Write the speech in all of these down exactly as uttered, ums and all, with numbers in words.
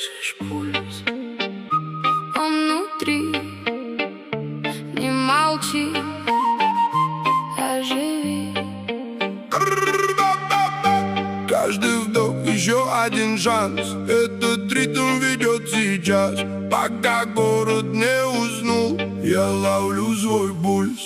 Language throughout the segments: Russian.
слышишь пульс? Он внутри, не молчи, оживи. Каждый вдох еще один шанс. Этот ритм ведет сейчас. Пока город не уснул, я ловлю свой пульс.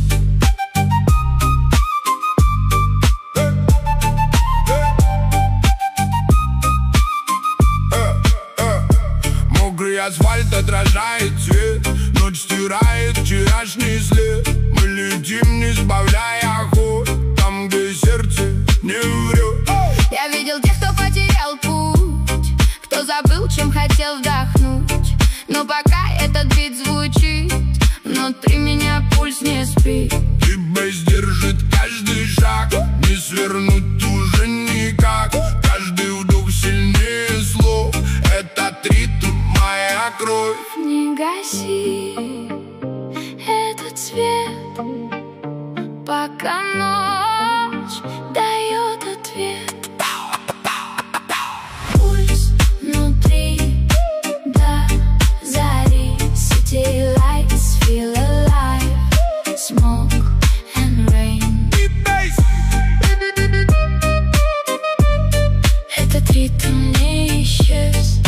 Мокрый асфальт отражает свет, ночь стирает вчерашний след. Мы летим, не сбавляя ход, там, где сердце не врет. Я видел тех, кто потерял путь, кто забыл, чем хотел вдохнуть. Но пока этот бит звучит, внутри меня пульс не спит. И бейс держит каждый шаг, не свернуть уже никак. Каждый вдох сильнее слов, этот ритм моя кровь. Не гаси этот свет, пока ночь дает ответ. Пульс внутри до зари. City lights feel alive. Smoke and rain. Этот ритм не исчез.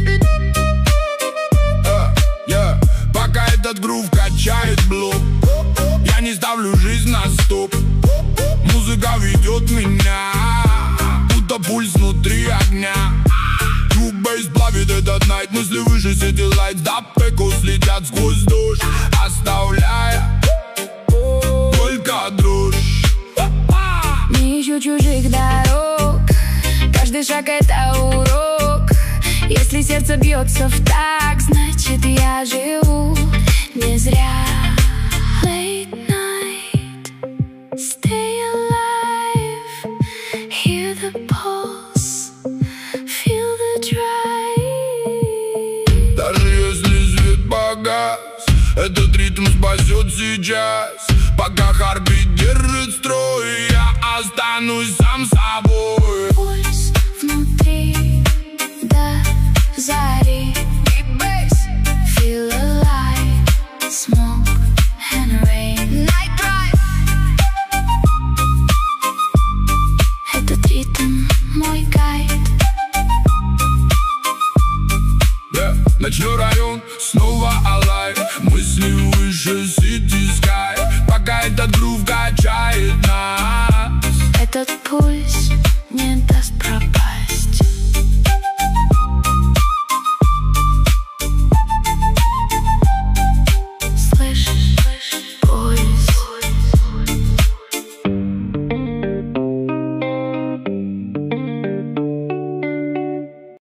uh, yeah. Пока этот грув качает блок, я не ставлю жизнь на стоп. Музыка ведет меня, будто пульс внутри огня. Бейс плавит этот найт, мысли выше City Lights. До пеку слетят сквозь дождь, оставляя только дрожь. Не ищу чужих дорог, каждый шаг это урок. Если сердце бьется в такт, значит я живу не зря. Late night, stay alive, hear the pulse, feel the drive. Даже если свет погас, этот ритм спасет сейчас. Пока Харби держит строй, я останусь сам собой. Пульс внутри до зари. Feel alive. Smoke and rain. Night drive. Этот ритм мой гайд. Yeah. Ночной район снова alive. Мысли выше City Sky. Пока этот грув качает нас, Этот пульс не даст пропасть.